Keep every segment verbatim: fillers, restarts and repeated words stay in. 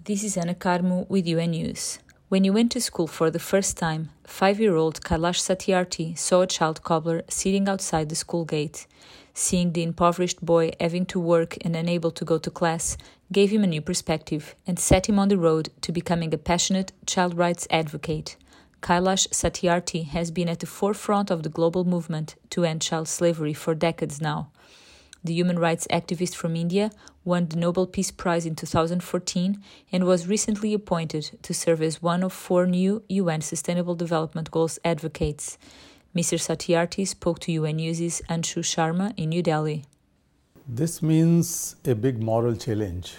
This is Anna Karmu with U N News. When you went to school for the first time, five-year-old Kailash Satyarthi saw a child cobbler sitting outside the school gate. Seeing the impoverished boy having to work and unable to go to class gave him a new perspective and set him on the road to becoming a passionate child rights advocate. Kailash Satyarthi has been at the forefront of the global movement to end child slavery for decades now. The human rights activist from India won the Nobel Peace Prize in two thousand fourteen and was recently appointed to serve as one of four new U N Sustainable Development Goals advocates. Mister Satyarthi spoke to U N News' Anshu Sharma in New Delhi. This means a big moral challenge,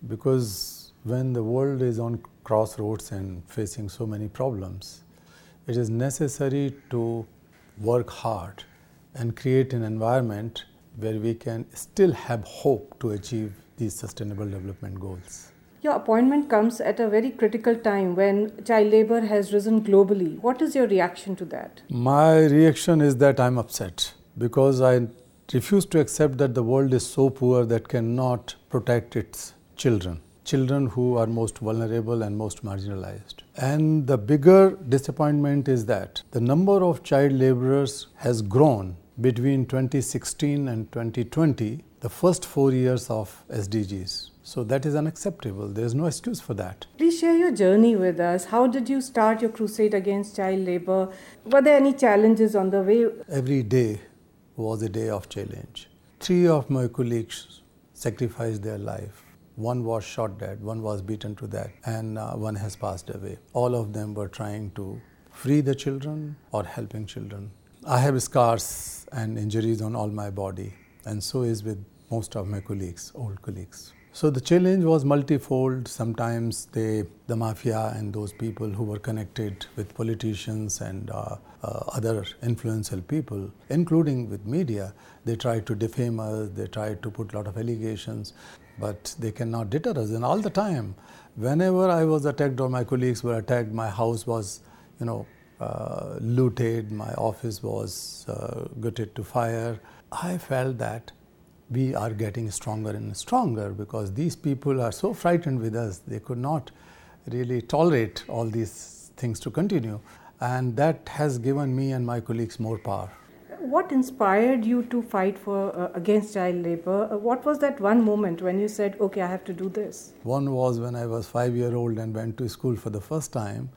because when the world is on crossroads and facing so many problems, it is necessary to work hard and create an environment where we can still have hope to achieve these sustainable development goals. Your appointment comes at a very critical time when child labor has risen globally. What is your reaction to that? My reaction is that I'm upset, because I refuse to accept that the world is so poor that cannot protect its children. Children who are most vulnerable and most marginalized. And the bigger disappointment is that the number of child laborers has grown between twenty sixteen and twenty twenty, the first four years of S D Gs. So that is unacceptable. There is no excuse for that. Please share your journey with us. How did you start your crusade against child labor? Were there any challenges on the way? Every day was a day of challenge. Three of my colleagues sacrificed their life. One was shot dead, one was beaten to death, and uh, one has passed away. All of them were trying to free the children or helping children. I have scars and injuries on all my body, and so is with most of my colleagues, old colleagues. So the challenge was multifold. Sometimes they, the mafia and those people who were connected with politicians and uh, uh, other influential people, including with media, they tried to defame us, they tried to put a lot of allegations, but they cannot deter us. And all the time, whenever I was attacked or my colleagues were attacked, my house was, you know, uh, looted, my office was uh, gutted to fire, I felt that we are getting stronger and stronger, because these people are so frightened with us, they could not really tolerate all these things to continue. And that has given me and my colleagues more power. What inspired you to fight for uh, against child labor? Uh, what was that one moment when you said, okay, I have to do this? One was when I was five years old and went to school for the first time.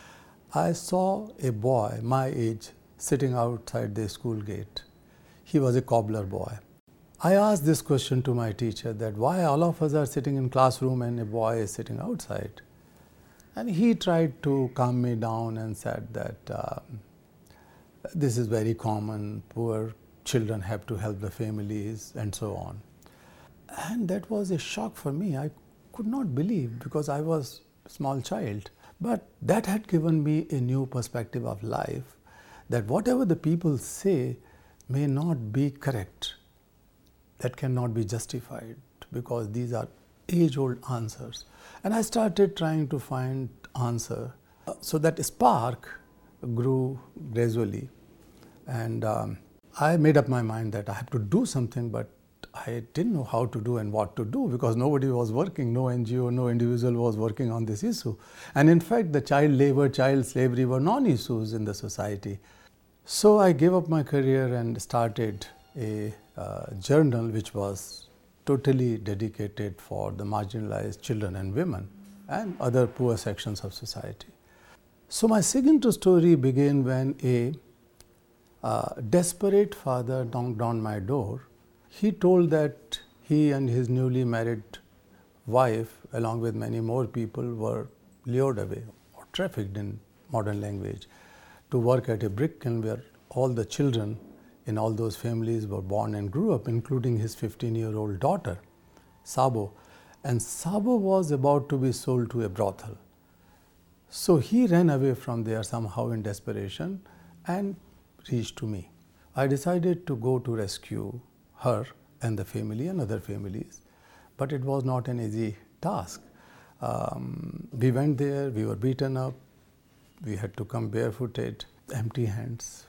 I saw a boy my age sitting outside the school gate. He was a cobbler boy. I asked this question to my teacher, that why all of us are sitting in classroom and a boy is sitting outside. And he tried to calm me down and said that uh, this is very common, poor children have to help the families and so on. And that was a shock for me. I could not believe, because I was a small child. But that had given me a new perspective of life, that whatever the people say may not be correct. That cannot be justified, because these are age-old answers. And I started trying to find answer. So that spark grew gradually. And um, I made up my mind that I have to do something, but I didn't know how to do and what to do, because nobody was working, no N G O, no individual was working on this issue. And in fact, the child labor, child slavery were non-issues in the society. So I gave up my career and started a uh, journal which was totally dedicated for the marginalized children and women and other poor sections of society. So my second story began when a uh, desperate father knocked on my door. He told that he and his newly married wife, along with many more people, were lured away or trafficked in modern language to work at a brick kiln where all the children in all those families were born and grew up, including his fifteen-year-old daughter, Sabo. And Sabo was about to be sold to a brothel. So he ran away from there somehow in desperation and reached to me. I decided to go to rescue her and the family and other families, but it was not an easy task. Um, we went there, we were beaten up, we had to come barefooted, empty hands,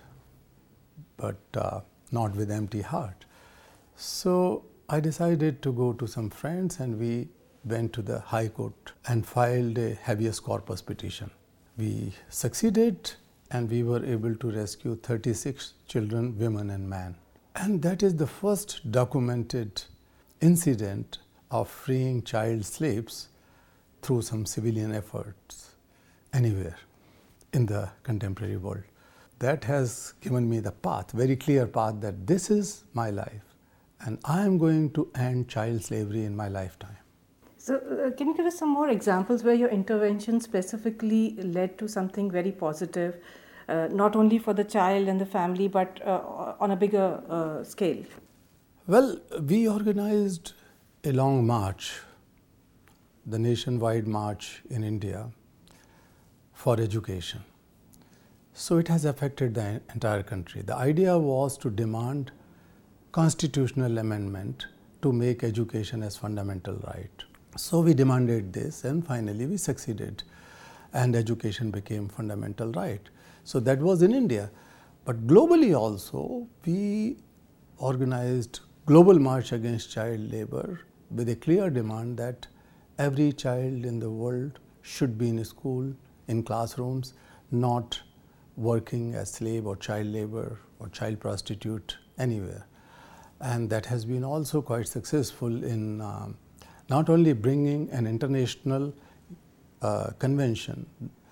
but uh, not with empty heart. So I decided to go to some friends, and we went to the High Court and filed a habeas corpus petition. We succeeded and we were able to rescue thirty-six children, women and men. And that is the first documented incident of freeing child slaves through some civilian efforts anywhere in the contemporary world. That has given me the path, very clear path, that this is my life and I am going to end child slavery in my lifetime. So uh, can you give us some more examples where your intervention specifically led to something very positive, uh, not only for the child and the family, but uh, on a bigger uh, scale? Well, we organized a long march, the nationwide march in India for education. So it has affected the entire country. The idea was to demand constitutional amendment to make education as fundamental right. So we demanded this and finally we succeeded and education became fundamental right. So that was in India. But globally also we organized global march against child labor with a clear demand that every child in the world should be in school, in classrooms, not working as slave or child labor or child prostitute anywhere. And that has been also quite successful in um, not only bringing an international uh, convention,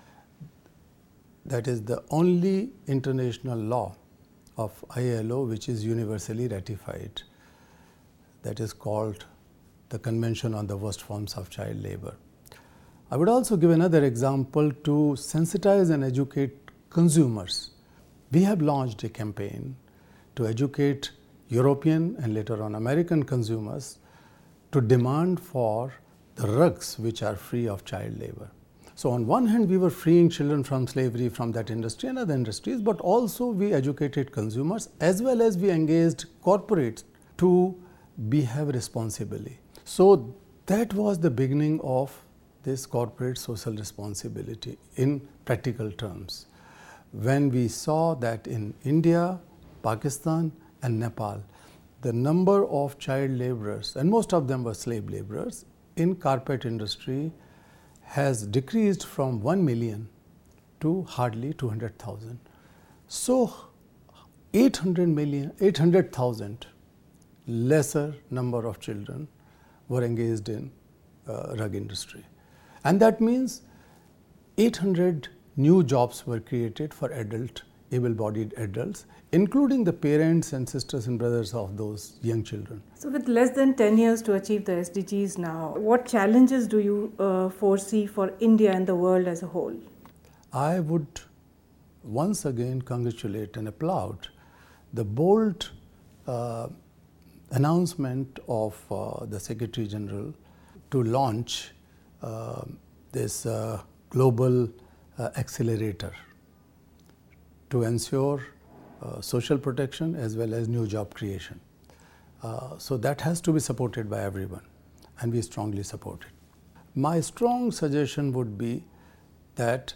that is the only international law of I L O which is universally ratified, that is called the Convention on the Worst Forms of Child Labor. I would also give another example to sensitize and educate consumers. We have launched a campaign to educate European and later on American consumers to demand for the rugs which are free of child labor. So on one hand, we were freeing children from slavery from that industry and other industries, but also we educated consumers as well as we engaged corporates to behave responsibly. So that was the beginning of this corporate social responsibility in practical terms. When we saw that in India, Pakistan and Nepal, the number of child laborers, and most of them were slave laborers, in carpet industry has decreased from one million to hardly two hundred thousand. So eight hundred million, eight hundred thousand lesser number of children were engaged in uh, rug industry. And that means eight hundred new jobs were created for adult, able-bodied adults, including the parents and sisters and brothers of those young children. So with less than ten years to achieve the S D Gs now, what challenges do you uh, foresee for India and the world as a whole? I would once again congratulate and applaud the bold uh, announcement of uh, the Secretary General to launch uh, this uh, global uh, accelerator to ensure uh, social protection as well as new job creation. Uh, so that has to be supported by everyone, and we strongly support it. My strong suggestion would be that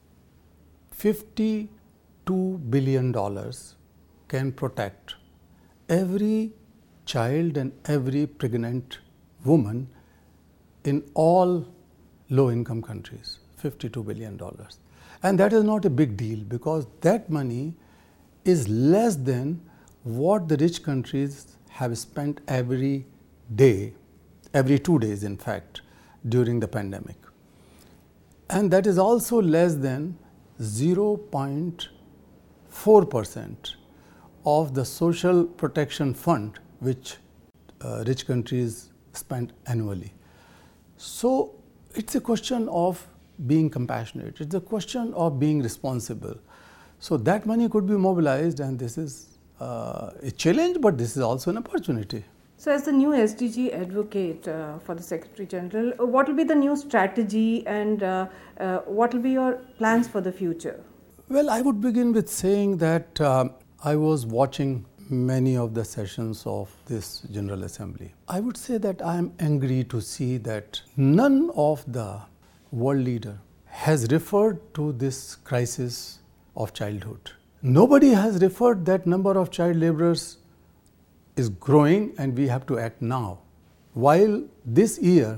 fifty-two billion dollars can protect every child and every pregnant woman in all low-income countries, fifty-two billion dollars. And that is not a big deal because that money is less than what the rich countries have spent every day, every two days in fact, during the pandemic. And that is also less than zero point four percent of the social protection fund which uh, rich countries spend annually. So it's a question of being compassionate, it's a question of being responsible. So that money could be mobilized, and this is uh, a challenge, but this is also an opportunity. So as the new S D G advocate uh, for the Secretary General, uh, what will be the new strategy and uh, uh, what will be your plans for the future? Well, I would begin with saying that uh, I was watching many of the sessions of this General Assembly. I would say that I am angry to see that none of the world leader has referred to this crisis of childhood. Nobody has referred that number of child laborers is growing and we have to act now. While this year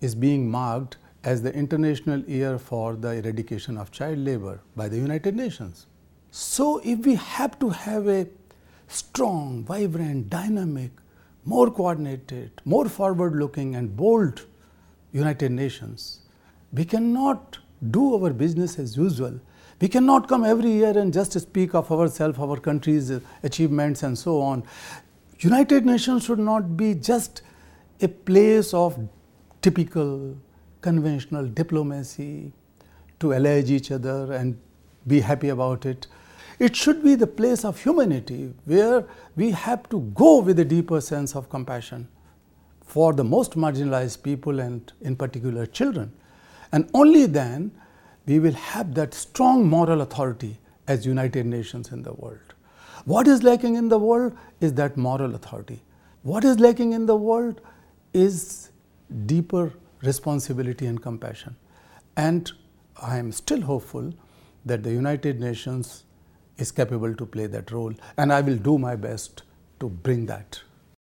is being marked as the International Year for the Eradication of Child Labor by the United Nations. So if we have to have a strong, vibrant, dynamic, more coordinated, more forward-looking and bold United Nations, we cannot do our business as usual. We cannot come every year and just speak of ourselves, our country's achievements and so on. United Nations should not be just a place of typical, conventional diplomacy to allege each other and be happy about it. It should be the place of humanity where we have to go with a deeper sense of compassion for the most marginalized people and in particular children. And only then we will have that strong moral authority as United Nations in the world. What is lacking in the world is that moral authority. What is lacking in the world is deeper responsibility and compassion. And I am still hopeful that the United Nations is capable to play that role, and I will do my best to bring that.